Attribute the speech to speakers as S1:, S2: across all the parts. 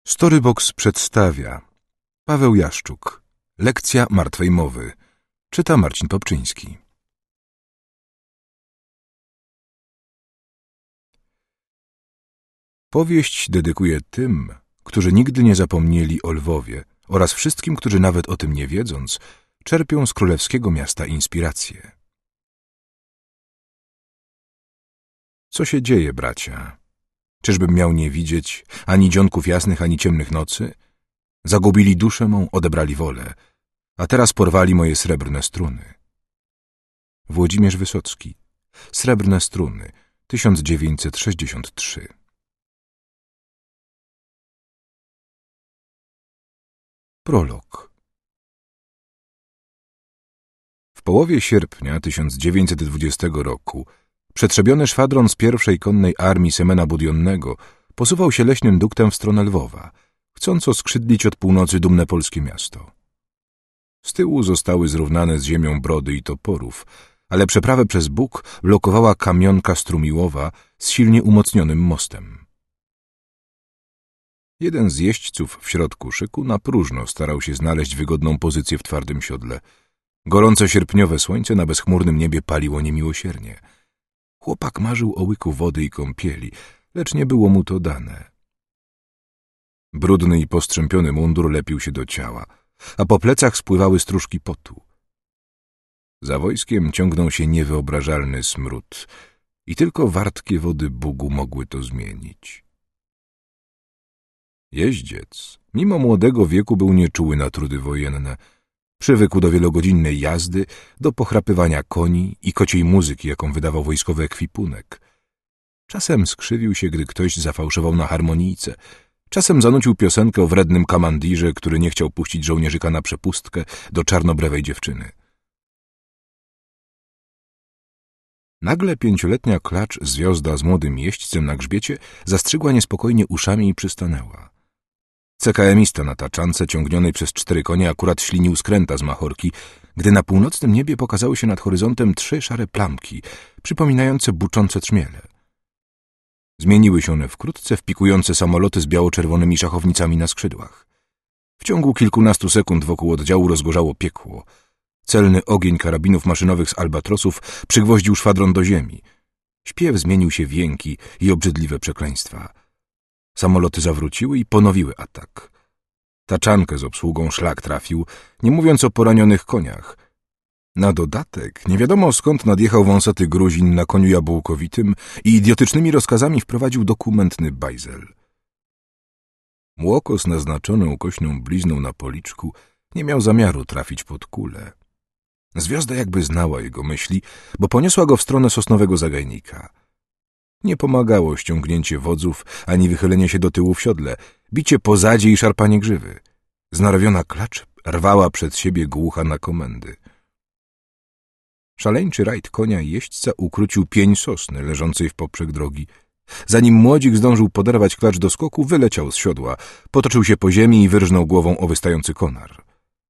S1: Storybox przedstawia Paweł Jaszczuk. Lekcja martwej mowy. Czyta Marcin Popczyński. Powieść dedykuję tym, którzy nigdy nie zapomnieli o Lwowie oraz wszystkim, którzy nawet o tym nie wiedząc, czerpią z królewskiego miasta inspirację. Co się dzieje, bracia? Czyżbym miał nie widzieć ani dzionków jasnych, ani ciemnych nocy? Zagubili duszę mą, odebrali wolę, a teraz porwali moje srebrne struny. Włodzimierz Wysocki. Srebrne struny, 1963. Prolog. W połowie sierpnia 1920 roku przetrzebiony szwadron z pierwszej konnej armii Semena Budionnego posuwał się leśnym duktem w stronę Lwowa, chcąc oskrzydlić od północy dumne polskie miasto. Z tyłu zostały zrównane z ziemią brody i toporów, ale przeprawę przez Bóg blokowała kamionka Strumiłowa z silnie umocnionym mostem. Jeden z jeźdźców w środku szyku na próżno starał się znaleźć wygodną pozycję w twardym siodle. Gorące sierpniowe słońce na bezchmurnym niebie paliło niemiłosiernie. Chłopak marzył o łyku wody i kąpieli, lecz nie było mu to dane. Brudny i postrzępiony mundur lepił się do ciała, a po plecach spływały stróżki potu. Za wojskiem ciągnął się niewyobrażalny smród i tylko wartkie wody Bugu mogły to zmienić. Jeździec, mimo młodego wieku, był nieczuły na trudy wojenne. Przywykł do wielogodzinnej jazdy, do pochrapywania koni i kociej muzyki, jaką wydawał wojskowy ekwipunek. Czasem skrzywił się, gdy ktoś zafałszował na harmonijce. Czasem zanucił piosenkę o wrednym kamandirze, który nie chciał puścić żołnierzyka na przepustkę do czarnobrewej dziewczyny. Nagle 5-letnia klacz Zwiozda z młodym jeźdźcem na grzbiecie zastrzygła niespokojnie uszami i przystanęła. CKM-ista na taczance ciągnionej przez 4 konie akurat ślinił skręta z Machorki, gdy na północnym niebie pokazały się nad horyzontem 3 szare plamki, przypominające buczące trzmiele. Zmieniły się one wkrótce w pikujące samoloty z biało-czerwonymi szachownicami na skrzydłach. W ciągu kilkunastu sekund wokół oddziału rozgorzało piekło. Celny ogień karabinów maszynowych z albatrosów przygwoździł szwadron do ziemi. Śpiew zmienił się w jęki i obrzydliwe przekleństwa. Samoloty zawróciły i ponowiły atak. Taczankę z obsługą szlak trafił, nie mówiąc o poranionych koniach. Na dodatek nie wiadomo skąd nadjechał wąsaty Gruzin na koniu jabłkowitym i idiotycznymi rozkazami wprowadził dokumentny bajzel. Młokos naznaczony ukośną blizną na policzku nie miał zamiaru trafić pod kulę. Zwiozda jakby znała jego myśli, bo poniosła go w stronę sosnowego zagajnika. Nie pomagało ściągnięcie wodzów, ani wychylenie się do tyłu w siodle, bicie po zadzie i szarpanie grzywy. Znarowiona klacz rwała przed siebie głucha na komendy. Szaleńczy rajd konia i jeźdźca ukrócił pień sosny leżącej w poprzek drogi. Zanim młodzik zdążył poderwać klacz do skoku, wyleciał z siodła, potoczył się po ziemi i wyrżnął głową o wystający konar.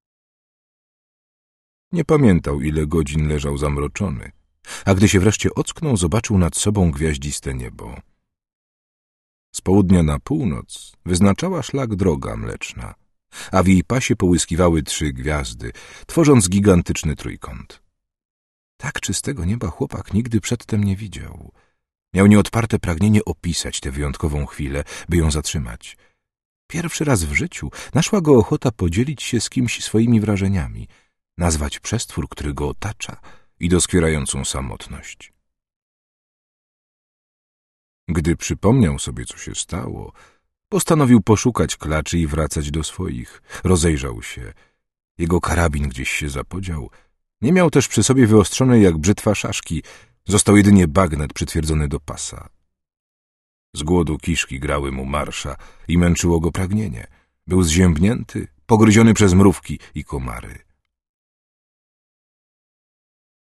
S1: Nie pamiętał, ile godzin leżał zamroczony, a gdy się wreszcie ocknął, zobaczył nad sobą gwiaździste niebo. Z południa na północ wyznaczała szlak droga mleczna, a w jej pasie połyskiwały 3 gwiazdy, tworząc gigantyczny trójkąt. Tak czystego nieba chłopak nigdy przedtem nie widział. Miał nieodparte pragnienie opisać tę wyjątkową chwilę, by ją zatrzymać. Pierwszy raz w życiu naszła go ochota podzielić się z kimś swoimi wrażeniami, nazwać przestwór, który go otacza, i doskwierającą samotność. Gdy przypomniał sobie, co się stało, postanowił poszukać klaczy i wracać do swoich. Rozejrzał się. Jego karabin gdzieś się zapodział. Nie miał też przy sobie wyostrzonej jak brzytwa szaszki. Został jedynie bagnet przytwierdzony do pasa. Z głodu kiszki grały mu marsza i męczyło go pragnienie. Był zziębnięty, pogryziony przez mrówki i komary.